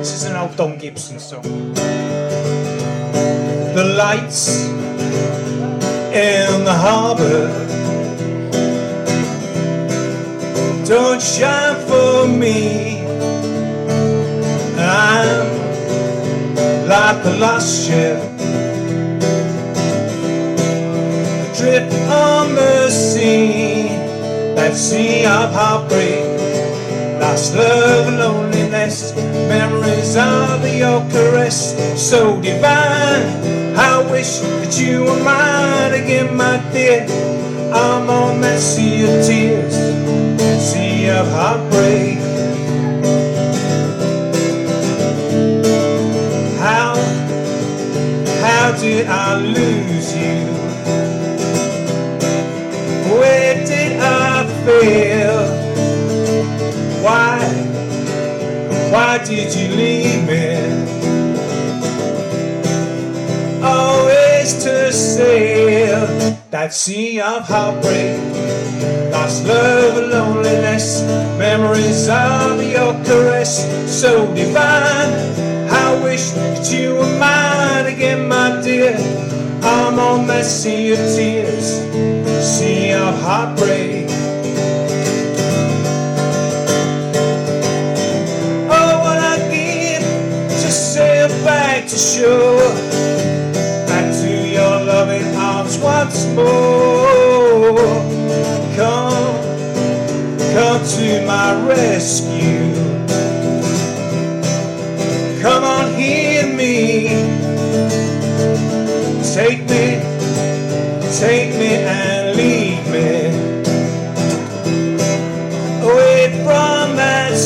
This is an old Don Gibson song. The lights in the harbour don't shine for me. I'm like a lost ship adrift on the sea, that sea of heartbreak, lost love, loneliness, memories of your caress, so divine. I wish that you were mine again, my dear. I'm on that sea of tears, sea of heartbreak. How did I lose you? Where did I fail? Why did you leave me? Always to sail that sea of heartbreak, lost love, loneliness, memories of your caress, so divine. I wish that you were mine again, my dear. I'm on that sea of tears, sea of heartbreak. Oh, what I give to sail back to shore, back to your loving arms once more. Come to my rescue. Come on, hear me. Take me and lead me away from that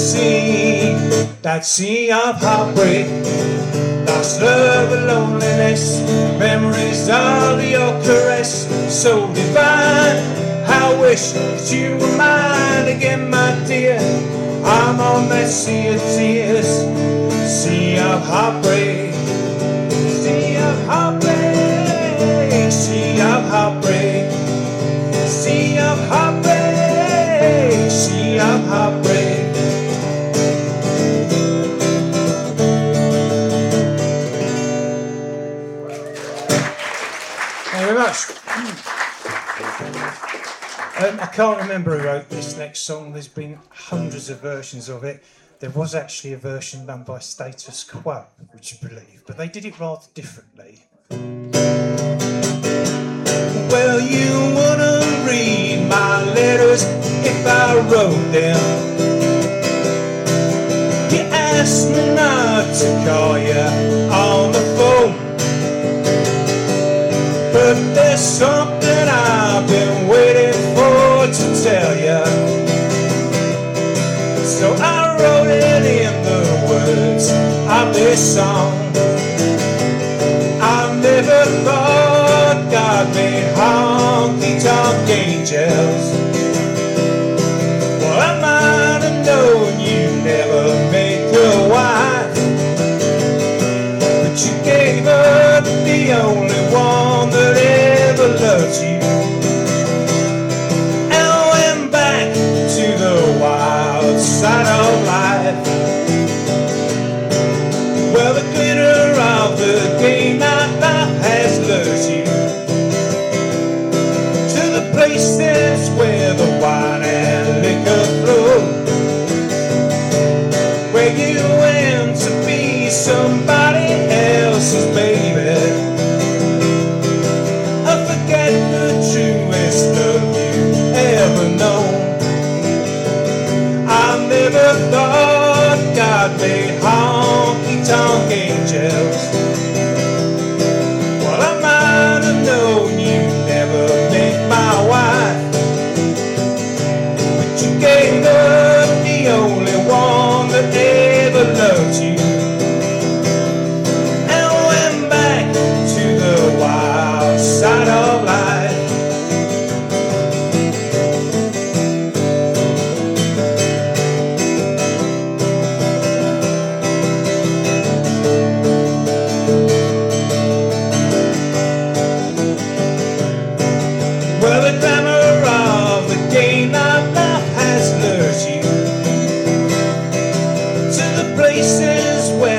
sea of heartbreak, lost love and loneliness, memories of your caress, so divine. I wish that you were mine again, my dear. I'm on that sea of tears, sea of heartbreak, sea of heartbreak, sea of heartbreak, sea of heartbreak, sea of heartbreak. Thank you very much. I can't remember who wrote this next song. There's been hundreds of versions of it. There was actually a version done by Status Quo, would you believe? But they did it rather differently. Well, you wouldn't read my letters if I wrote them. You asked me not to call you on the phone, but there's something I've been waiting for to tell you. So I wrote it in the words of this song. I never thought God made honky-tonk angels. Well, I might have known you never make a wife, but you gave up the only one that ever loved you. Side of life. Well, the glitter of the gay night life has lured you to the places where the wine and liquor flow, where you went to be somebody else's baby. I forget the truest love you ever known. Never thought God made honky-tonk angels. Well, I might have known you'd never make my wife, but you gave up the only one that ever loved you, and went back to the wild side of life. Places where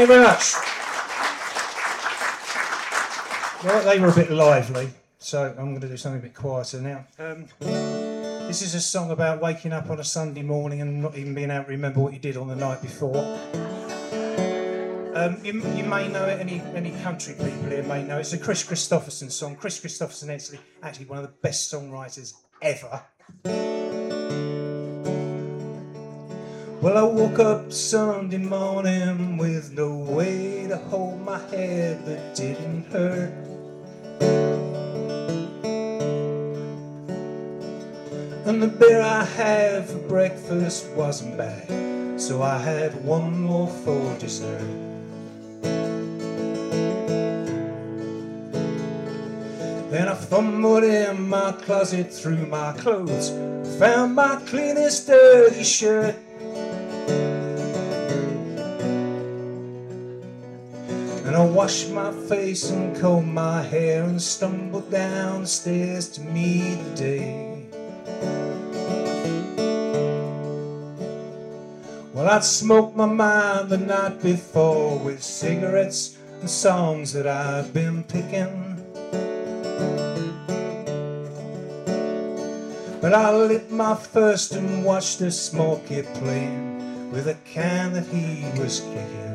Thank you very much. Well, they were a bit lively, so I'm going to do something a bit quieter now. This is a song about waking up on a Sunday morning and not even being able to remember what you did on the night before. You may know it, any country people here may know it. It's a Chris Christopherson song. Chris Christopherson is actually one of the best songwriters ever. Well, I woke up Sunday morning with no way to hold my head that didn't hurt. And the beer I had for breakfast wasn't bad, so I had one more for dessert. Then I fumbled in my closet through my clothes, found my cleanest dirty shirt. And I washed my face and combed my hair and stumbled down the stairs to meet the day. Well, I'd smoked my mind the night before with cigarettes and songs that I'd been picking. But I lit my first and watched the small kid playing with a can that he was kicking.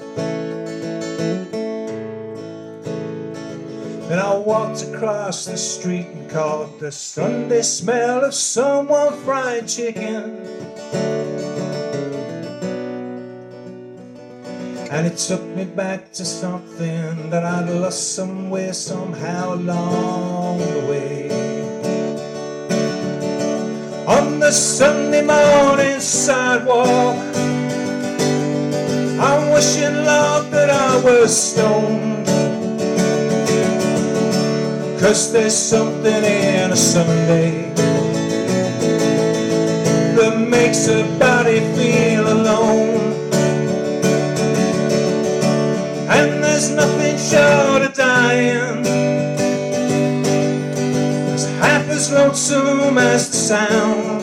Then I walked across the street and caught the Sunday smell of someone frying chicken. And it took me back to something that I'd lost somewhere, somehow along the way. On the Sunday morning sidewalk, I'm wishing, Lord, that I was stoned. 'Cause there's something in a Sunday that makes a body feel alone. And there's nothing short of dying that's half as lonesome as the sound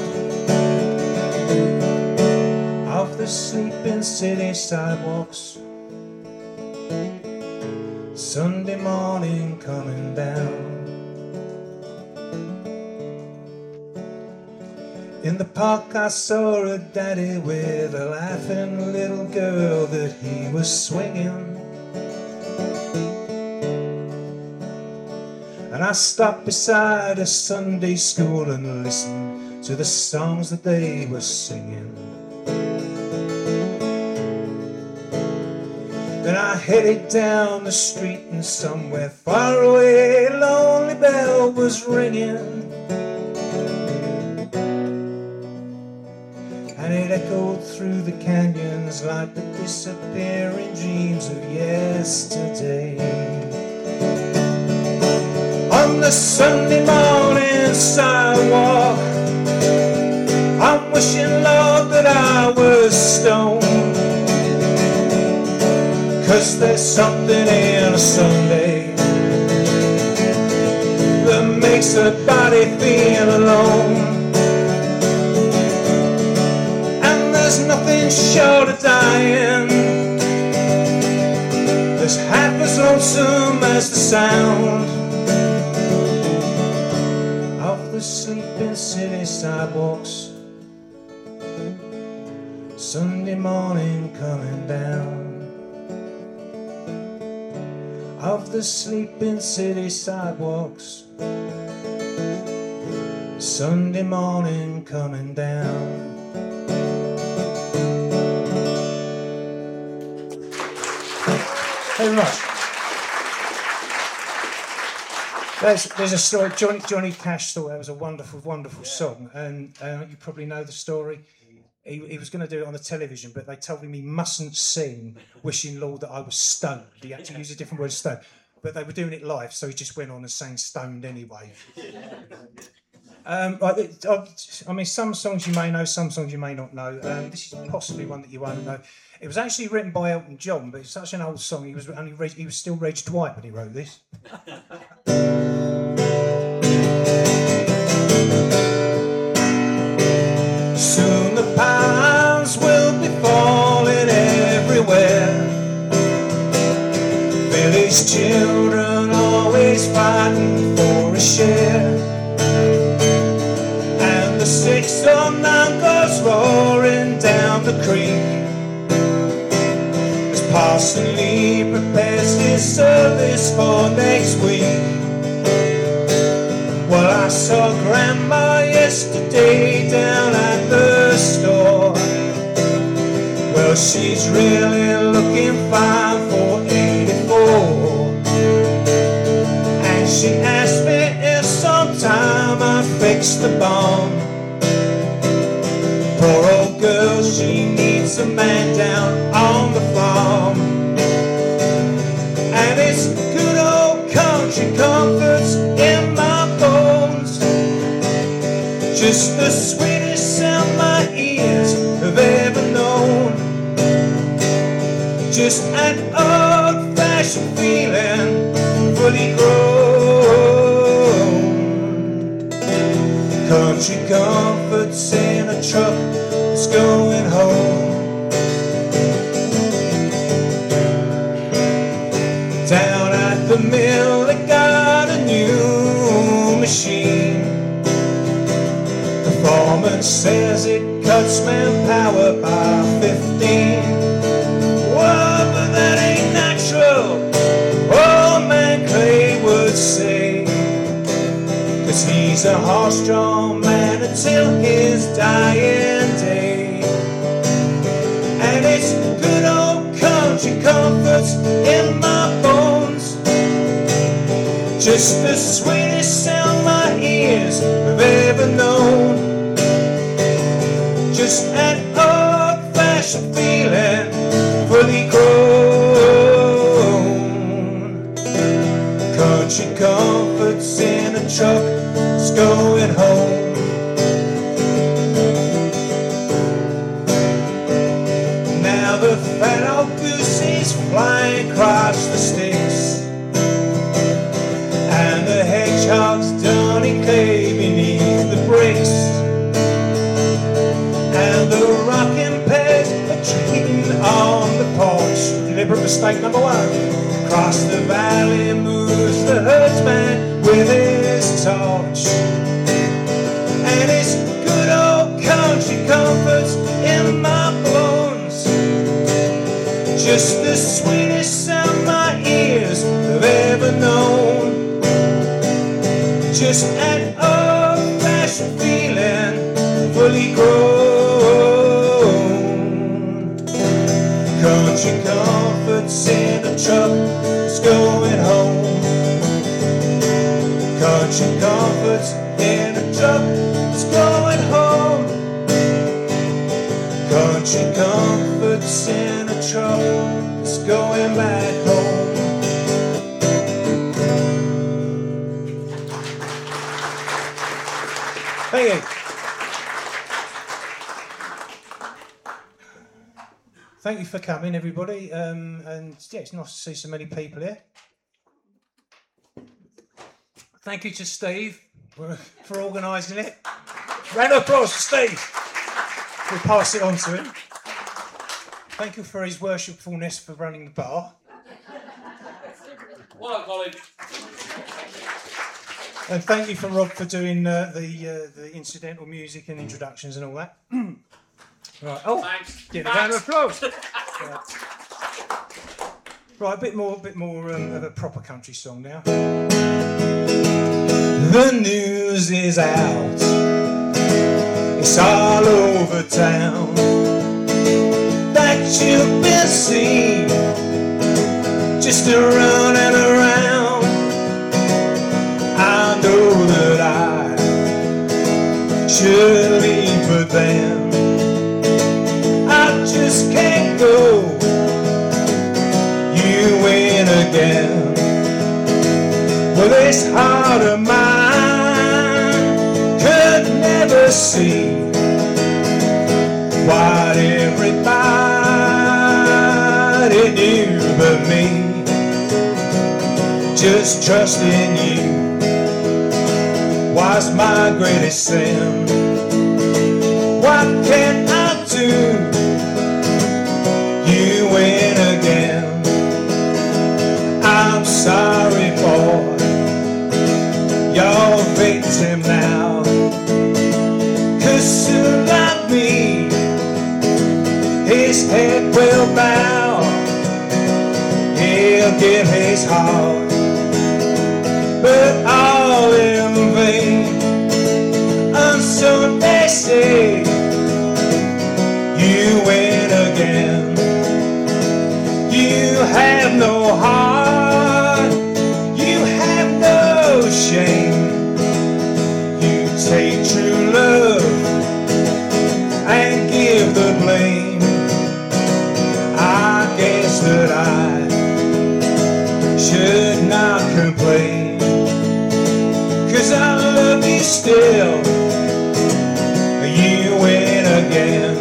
of the sleeping city sidewalks. Sunday morning coming down. In the park I saw a daddy with a laughing little girl that he was swinging. And I stopped beside a Sunday school and listened to the songs that they were singing. Then I headed down the street and somewhere far away a lonely bell was ringing. And it echoed through the canyons like the disappearing dreams of yesterday. On the Sunday morning sidewalk, I'm wishing, Lord, that I was stoned. 'Cause there's something in a Sunday that makes a body feel alone. And there's nothing short of dying that's half as lonesome as the sound of the sleeping city sidewalks. Sunday morning coming down. Of the sleeping city sidewalks. Sunday morning coming down. Thank you very much. There's a story. Johnny Cash thought that was a wonderful, wonderful song, and you probably know the story. He was going to do it on the television, but they told him he mustn't sing "Wishing, Lord, that I was stoned." He had to use a different word, stoned. But they were doing it live, so he just went on and sang "Stoned" anyway. I mean, some songs you may know, some songs you may not know. This is possibly one that you won't know. It was actually written by Elton John, but it's such an old song. He was still Reg Dwight when he wrote this. Soon the pines will be falling everywhere. his children always fighting for a share. And the 609 goes roaring down the creek as Parson Lee prepares his service for next week. Well, I saw Grandma yesterday down at the store. Well, she's really looking fine for 84. And she asked me if sometime I'd fix the bomb. Poor old girl, she needs a man down on the farm. And it's good old country comforts in my bones, just the sweetest sound my ears have ever known. Just an old-fashioned feeling, fully grown. Country comforts in a truck that's going home. Down at the mill they got a new machine. The foreman says it cuts manpower by 15. Well, but that ain't natural, old man Clay would say, 'cause he's a horse-drawn man until his dying day. And it's good old country comforts in my bones, just the sweetest sound my ears have ever known. Just an old-fashioned feeling, fully grown. Country comforts in a truck that's going home. Now the fat old goose is flying across the sticks, and the hedgehog's done clay beneath the bricks, and the rocking pears are treating on the porch. Deliberate mistake number one. Across the valley moves the herdsman with his torch, and it's good old country comforts in my bones, just the sweetest sound my ears have ever known. Just an old-fashioned feeling, fully grown. Country comforts in a truck that's going home. Country comforts in a truck that's going home. Country comforts in a truck that's going back home. Thank you. Thank you for coming, everybody. And yeah, it's nice to see so many people here. Thank you to Steve for organising it. Round of applause for Steve. We'll pass it on to him. Thank you for his worshipfulness for running the bar. Well, Colin. And thank you for Rob for doing the incidental music and introductions and all that. Right. Oh, thanks. Give a round of applause. Right, a bit more of a proper country song now. The news is out. It's all over town that you've been seen just running around. I know that I should leave, but then I just can't go. You win again. Well, this heart of mine could never see what everybody knew but me. Just trusting you was my greatest sin. What can I do? You win again. I'm his head will bow, he'll give his heart, but all in vain. And so they say, you win again. You have no heart, you have no shame. You take true love and give the blame. I guess that I should not complain, 'cause I love you still. You win again.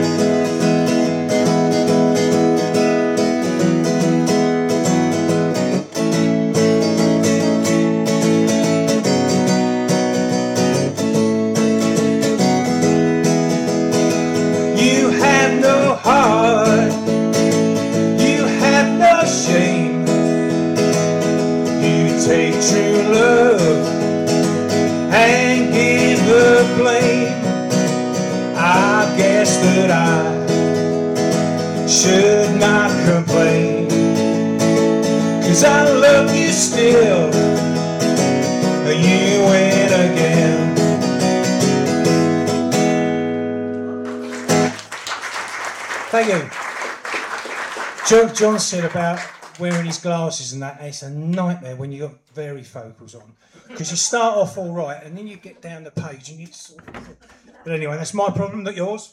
You have no heart, you have no shame. You take true love and give the blame. I guess that I should not complain, 'cause I love you still. You win again. Thank you. John said about wearing his glasses and that, it's a nightmare when you've got varifocals on, because you start off all right and then you get down the page and you sort of... But anyway, that's my problem, not yours.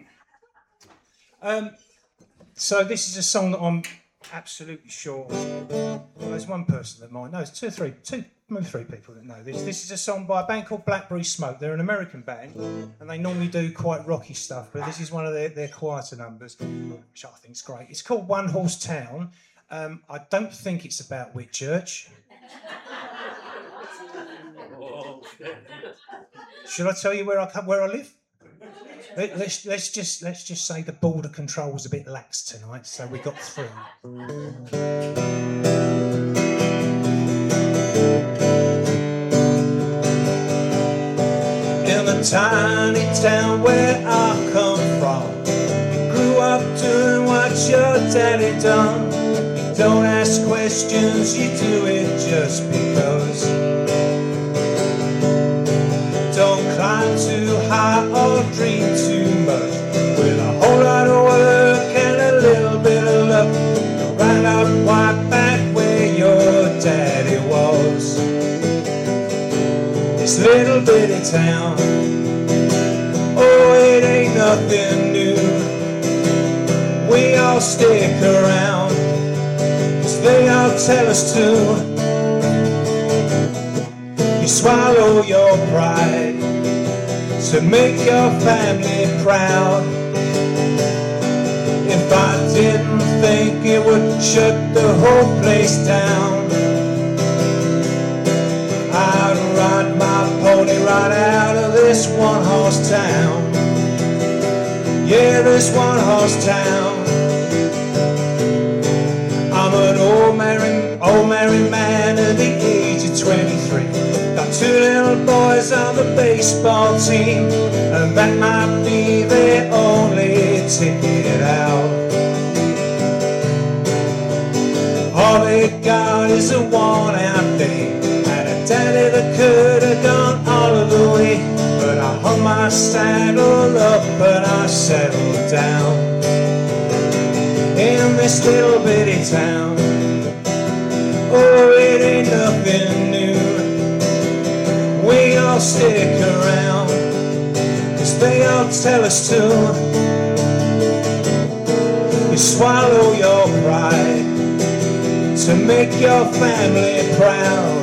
So this is a song that I'm absolutely sure... Well, there's one person that might know. There's maybe three people that know this. This is a song by a band called Blackberry Smoke. They're an American band, and they normally do quite rocky stuff, but this is one of their quieter numbers, which I think is great. It's called One Horse Town. I don't think it's about Whitchurch. Should I tell you where I live? Let's just say the border control was a bit lax tonight, so we got through. In the tiny town where I come from, you grew up doing what your daddy done. You don't ask questions, you do it just because. Don't climb too high or dream too much. With a whole lot of work and a little bit of luck, you'll right up right back where your daddy was. This little bitty town, oh, it ain't nothing new. We all stick around, 'cause they all tell us to. You swallow your pride to make your family proud. If I didn't think it would shut the whole place down, I'd ride my pony right out of this one-horse town. Yeah, this one-horse town. I'm an old married man at the age of 23. Got two little boys on the baseball team, and that might be their only ticket out. All they got is a worn-out day, and a daddy that could have gone all of the way. But I hung my saddle up and I settled down in this little bitty town. Oh, it ain't nothing new. We all stick around, 'cause they all tell us to. You swallow your pride to make your family proud.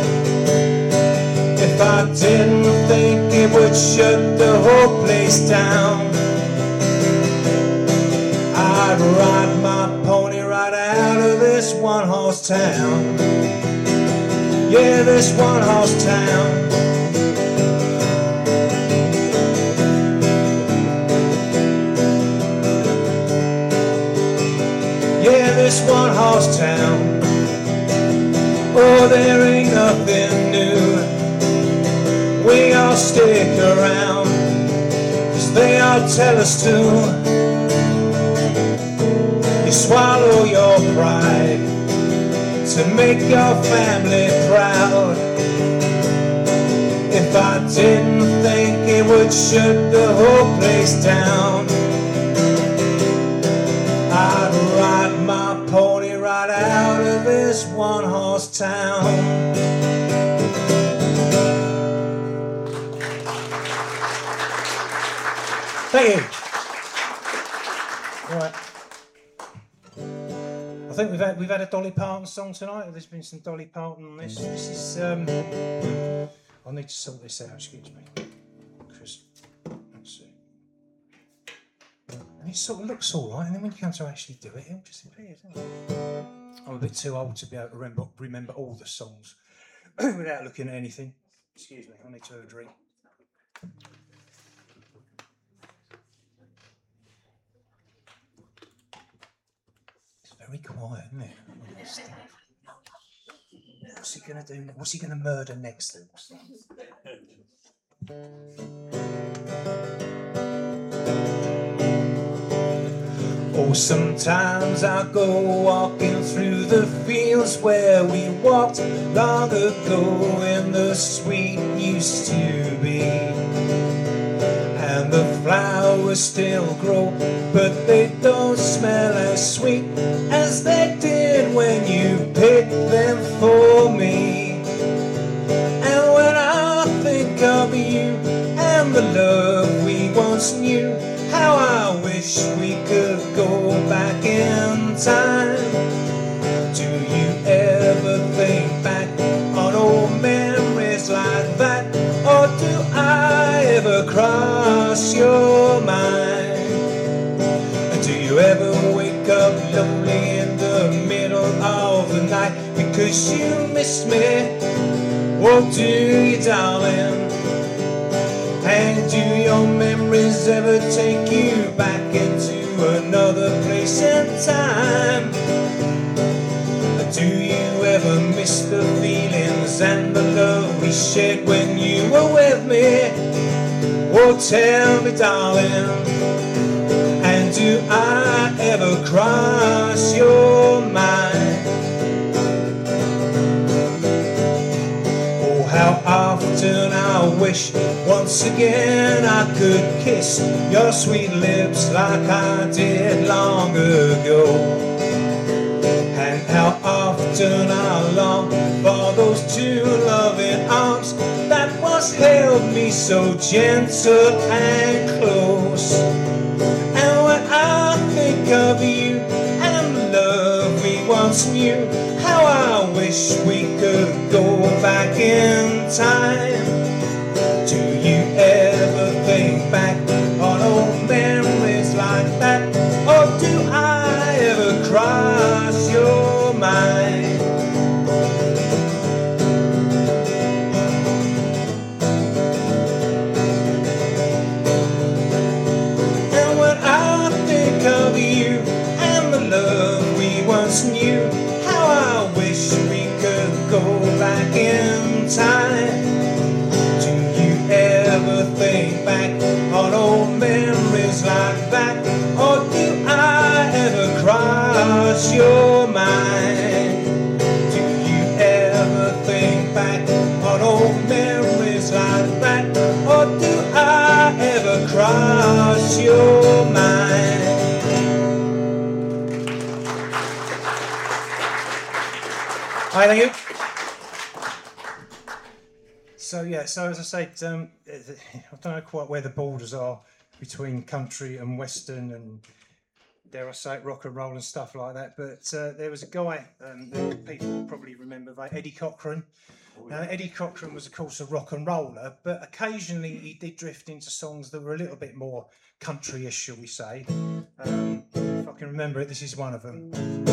If I didn't think it would shut the whole place down, I'd ride my pony right out of this one-horse town. Yeah, this one-horse town. Yeah, this one-horse town. Oh, there ain't nothing new. We all stick around, 'cause they all tell us to. swallow your pride to make your family proud. If I didn't think it would shut the whole place down, I'd ride my pony right out of this one-horse town. Thank you. Right. I think we've had a Dolly Parton song tonight. There's been some Dolly Parton on this. This is I need to sort this out. Excuse me, Chris. Let's see. And it sort of looks all right, and then when you come to actually do it, it disappears. I'm a bit too old to be able to remember all the songs without looking at anything. Excuse me. I need to have a drink. Very quiet, isn't it? What's he going to do? What's he going to murder next? Oh, sometimes I go walking through the fields where we walked long ago in the sweet used to be. And the flowers still grow, but they don't smell as sweet as they did when you picked them for me. And when I think of you and the love we once knew, how I wish we could go back in time. Do you ever think back on old memories like that? Or do I ever cross your mind? Do you ever wake up lonely in the middle of the night because you miss me? Oh, do you, darling? And do your memories ever take you back into another place and time? Do you ever miss the feelings and the love we shared when you were with me? Oh, tell me, darling, and do I ever cross your mind? Oh, how often I wish once again I could kiss your sweet lips like I did long ago. And how often I long for those two loving arms that once held me so gentle and close. And when I think of you and the love we once knew, how I wish we could go back in time. Do you ever think back on old memories like that? Or do I ever cross your mind? And when I think of you and the love we once knew, how I wish we could go back in time. Do you ever think back on old memories like that? Or do I ever cross your mind? Do you ever think back on old memories like that? Or do I ever cross your mind? Hi, thank you. So yeah, so as I said, I don't know quite where the borders are between country and western and, dare I say it, rock and roll and stuff like that. But there was a guy that people probably remember, Eddie Cochran. Now, Eddie Cochran was, of course, a rock and roller, but occasionally he did drift into songs that were a little bit more country-ish, shall we say. If I can remember it, this is one of them.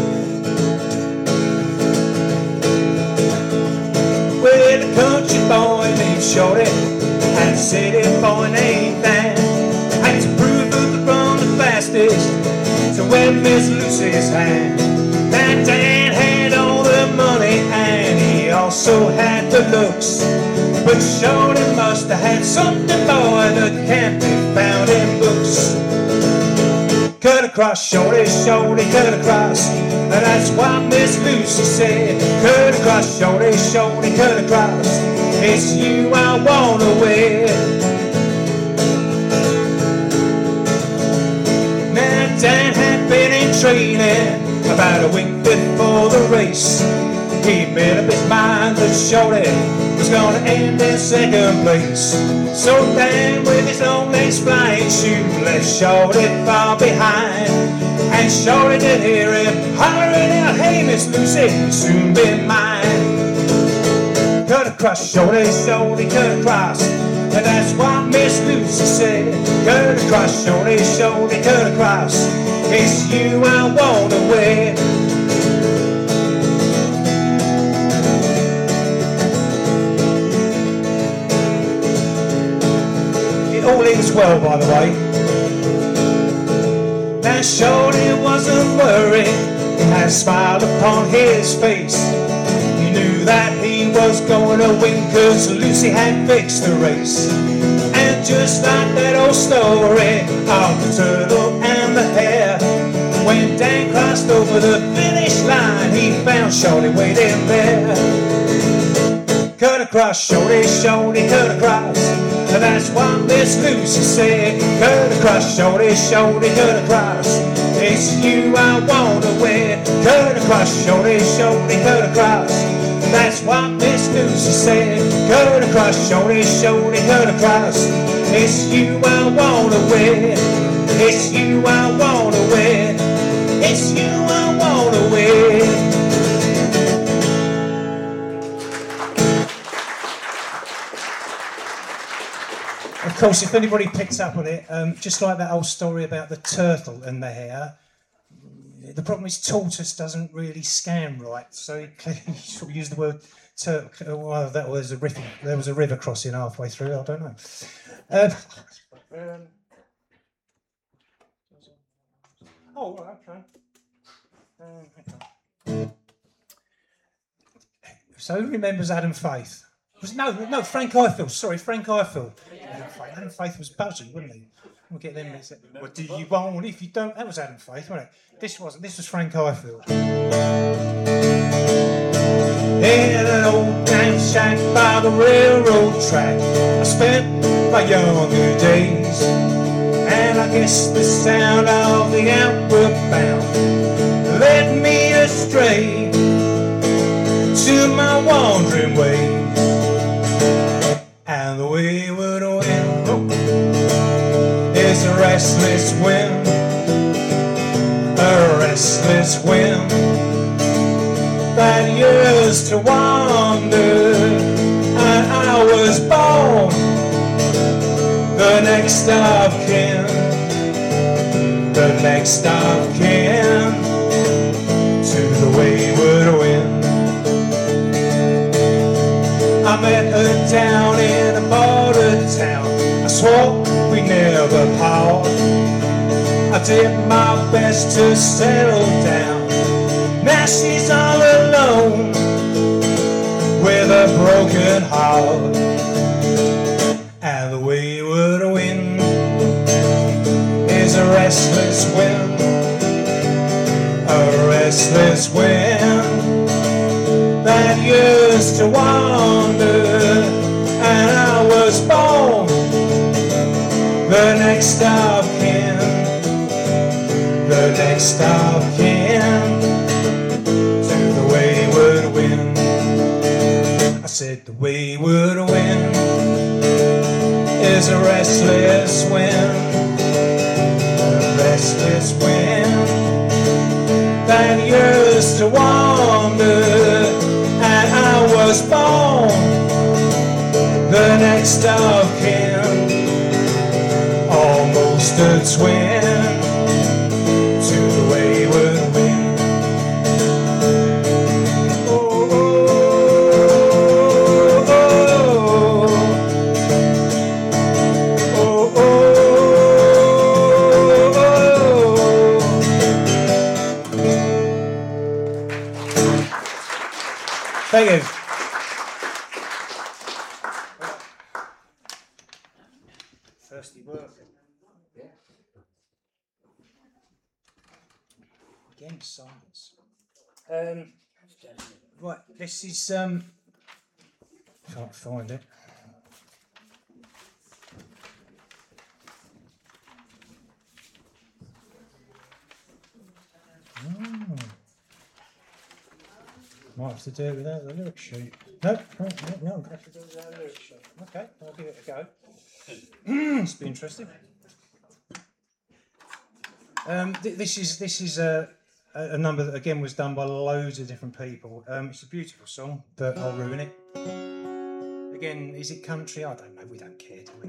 Well, a country boy named Shorty and a city boy named Dan had to prove who could run the fastest, so when Miss Lucy's hand, that Dan had all the money and he also had the looks, but Shorty must have had something, boy, that can't be found in books. 'Cause cut across, shorty, shorty, cut across. And that's what Miss Lucy said. Cut across, shorty, shorty, cut across. It's you I wanna wed. Now Dan had been in training about a week before the race. He made up his mind that shorty was gonna end in second place. So Dan, with his own man's flying shoe, left shorty far behind. And shorty did hear him hollering out, hey Miss Lucy, you'll soon be mine. Cut across, shorty, shorty, cut across. And that's what Miss Lucy said. Cut across, shorty, shorty, cut across. It's you I wanna wed. All ends well, by the way. Now shorty wasn't worried. He had a smile upon his face. He knew that he was going to win, 'cause Lucy had fixed the race. And just like that old story of the turtle and the hare, when Dan crossed over the finish line, he found shorty waiting there. Cut across, shorty, shorty, cut across. And that's what Miss Lucy said. Cut across, shorty, shorty, cut across. It's you I wanna wed. Cut across, shorty, shorty, cut across. That's what Miss Lucy said. Cut across, shorty, shorty, cut across. It's you I wanna wed. It's you I wanna wed. It's you I wanna wed. Of course, if anybody picks up on it, just like that old story about the turtle and the hare, the problem is tortoise doesn't really scan right, so he clearly sort of used the word turtle. Well, that was a river. There was a river crossing halfway through. I don't know. Oh, okay. So who remembers Adam Faith? No, Frank Ifill. Sorry, Frank Ifill. Adam Faith was Buzzy, wasn't he? We'll get them. What do you want if you don't? That was Adam Faith, wasn't it? This wasn't. This was Frank Ifill. In an old time shack by the railroad track, I spent my younger days, and I guess the sound of the outward bound led me astray to my wandering ways. And the wayward wind is a restless wind, a restless wind that used to wander. And I was born the next of kin, the next of kin to the wayward wind. I met her down in a border town. I swore we'd never part. I did my best to settle down. Now she's all alone with a broken heart. And the wayward wind is a restless wind, a restless wind that used to wander. And I was born the next of kin, the next of kin to the wayward wind. I said the wayward wind is a restless wind, a restless wind that used to wander. And I was born the next of kin, almost a twin to the wayward wind. Oh, oh, oh, oh, oh. Thank you. Thirsty work. again, silence. Right, this is can't find it. Might have to do it without the lyric sheet. No, I'm going to have to do it without the lyric sheet. Okay, I'll give it a go. It's been interesting. This is a number that again was done by loads of different people. It's a beautiful song, but I'll ruin it. Again, is it country? I don't know. We don't care, do we?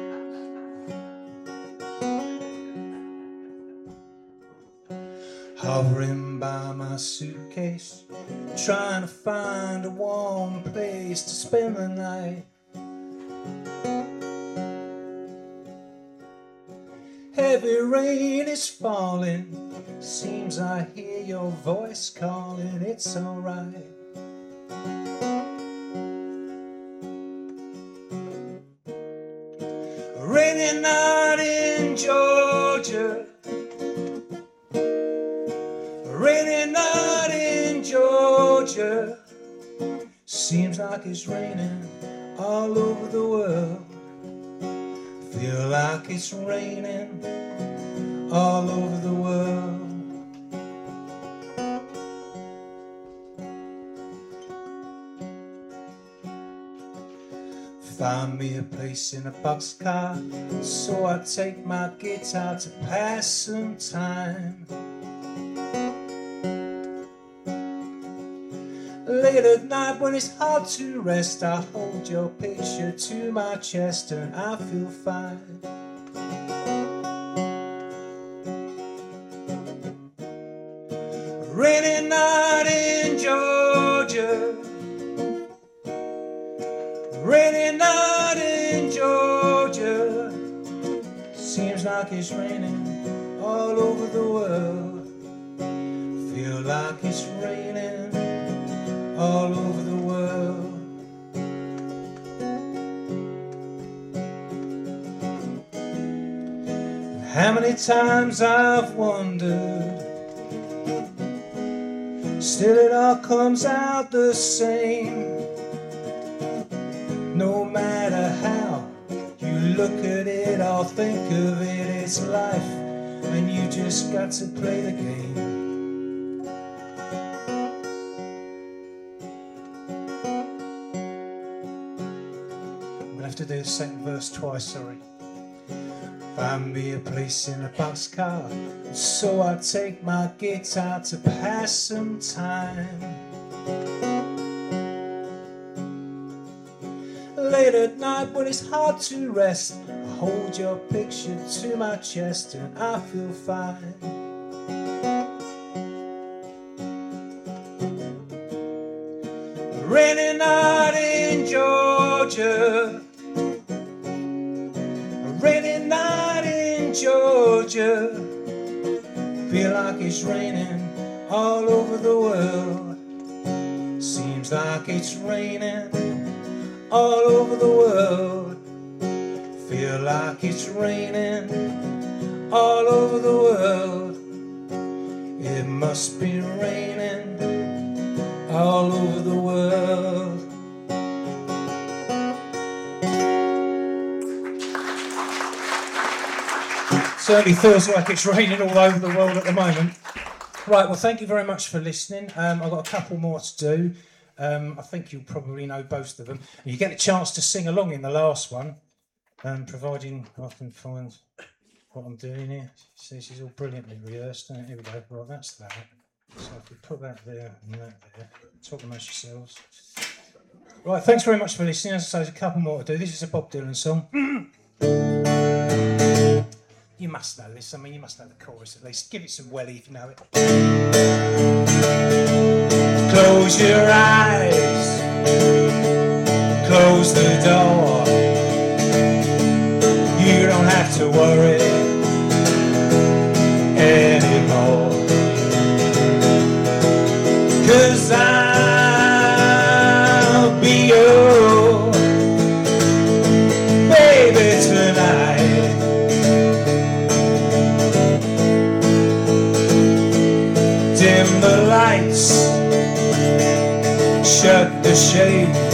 Hovering by my suitcase, trying to find a warm place to spend the night. Heavy rain is falling, seems I hear your voice calling, it's alright. Rainy night in Georgia, rainy night in Georgia, seems like it's raining all over the world. Feel like it's raining all over the world. Find me a place in a boxcar, so I take my guitar to pass some time. Late at night when it's hard to rest, I hold your picture to my chest and I feel fine. Rainy night in Georgia, rainy night in Georgia, seems like it's raining all over the world. Feel like it's raining all over the world. And how many times I've wondered, still it all comes out the same. No matter how you look at it or think of it, it's life, and you just got to play the game. To do the second verse twice, sorry. Find me a place in a boxcar, so I take my guitar to pass some time. Late at night when it's hard to rest, I hold your picture to my chest and I feel fine. Rainy night in Georgia, rainy night in Georgia, feel like it's raining all over the world. Seems like it's raining all over the world. Feel like it's raining all over the world. It must be raining all over the world. Certainly feels like it's raining all over the world at the moment. Right, well, thank you very much for listening. I've got a couple more to do. I think you'll probably know both of them. And you get a chance to sing along in the last one, providing I can find what I'm doing here. See, this is all brilliantly rehearsed. Here we go. Right, that's that. So if we put that there and that there, talk amongst yourselves. Right, thanks very much for listening. As I say, there's a couple more to do. This is a Bob Dylan song. You must know this. I mean, you must know the chorus at least. Give it some welly if you know it. Close your eyes, close the door. You don't have to worry anymore. 'Cause I'll be your baby tonight. dim the lights, shut the shades.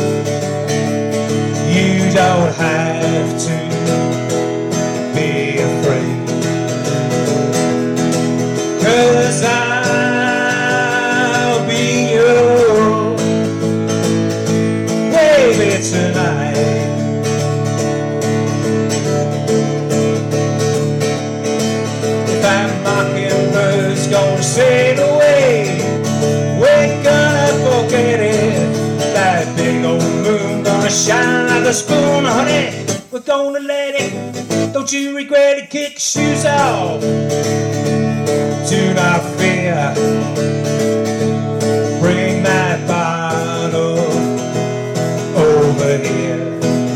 You don't have to be afraid, 'cause I'll be your baby tonight. If that mockingbird's gonna sail away, we're gonna forget it. That big old moon gonna shine like a spoon of honey. We're gonna let it, don't you regret it. Kick your shoes off, do not fear. Bring that bottle over here,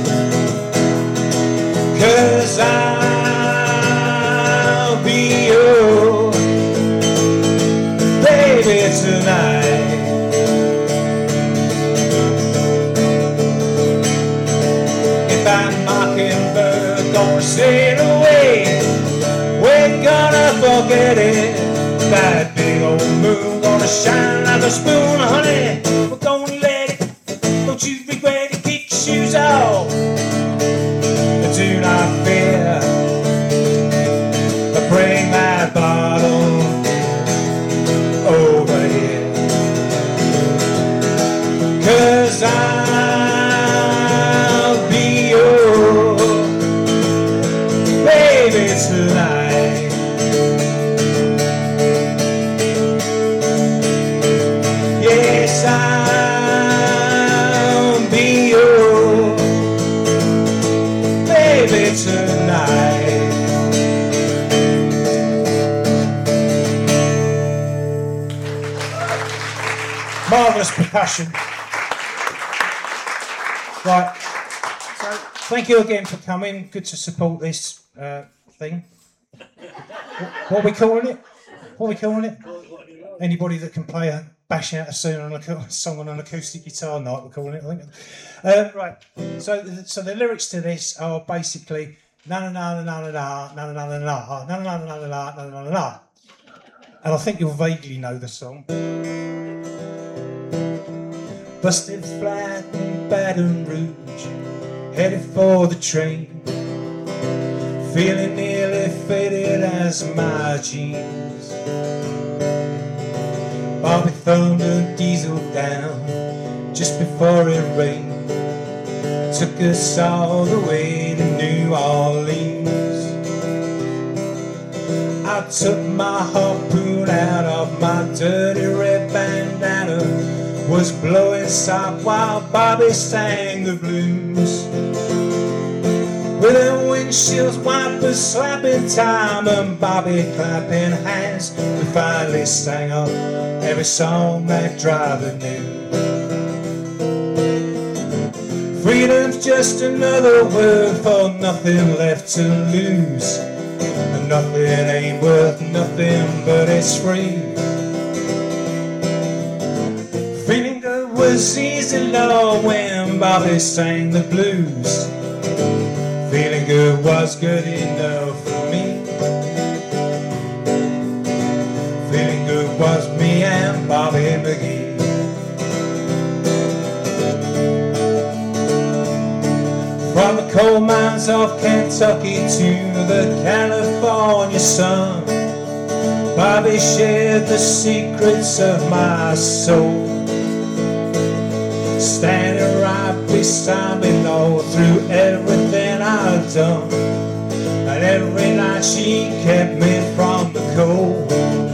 'cause I'll be your baby tonight. If that mockingbird gonna sail away, we're gonna forget it. That big old moon gonna shine like a spoon of honey. We're gonna let it, don't you regret it. Kick your shoes off, do not fear. Bring that bottle over here, 'cause I'll be your baby tonight. Yes, I'll be your baby tonight. Marvellous percussion. Right, so thank you again for coming. Good to support this thing. What are we calling it? What are we calling it? Anybody that can play a bash out a song on an acoustic guitar night, we're calling it, I think. Right, so the lyrics to this are basically na na na na na na na na na na na na na na na na na, and I think you'll vaguely know the song. Busted flat in Baton Rouge, headed for the train, feeling nearly faded as my jeans. Bobby Thunder diesel down just before it rained, took us all the way to New Orleans. I took my harpoon out of my dirty red bandana, was blowing sock while Bobby sang the blues. With her windshield wipers slapping time and Bobby clapping hands, we finally sang up every song that driver knew. Freedom's just another word for nothing left to lose, and nothing ain't worth nothing but it's free. Feeling good was easy, Lord, when Bobby sang the blues. Feeling good was good enough for me. Feeling good was me and Bobby McGee. From the coal mines of Kentucky to the California sun, Bobby shared the secrets of my soul. Standing right beside me, Lord, through everything I've done, and every night she kept me from the cold.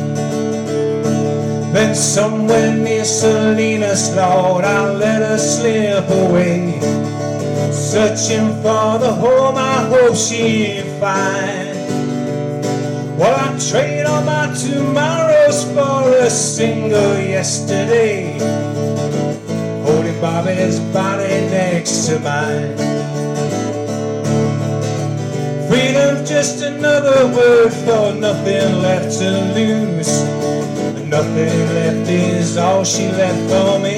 Then somewhere near Salinas, Lord, I let her slip away, searching for the home I hope she'd find. Well, I trade all my tomorrows for a single yesterday, holding Bobby's body next to mine. Freedom's just another word for nothing left to lose, and nothing left is all she left for me.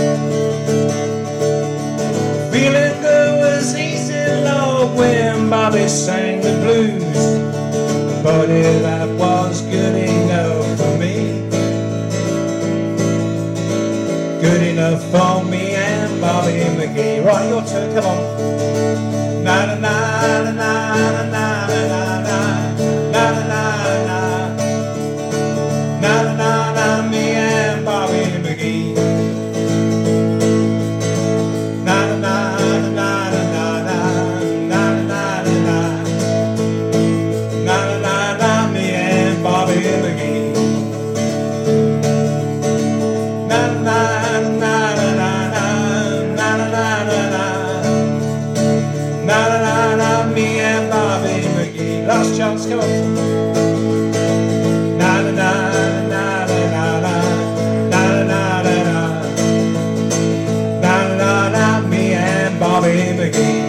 Feeling good was easy, Lord, when Bobby sang the blues, but that was good enough for me. Right, your turn, come on. Na na na na na na na na na na na na na na, me and Bobby McGee. Na na na na na na na na na na, me and Bobby McGee. Na na na na na na na na na, me and Bobby McGee. Last chance, come on. Na na na na na na na na na na, me and Bobby McGee.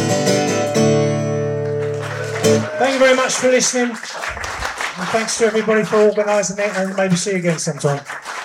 Thank you very much for listening, and thanks to everybody for organising it, and maybe see you again sometime.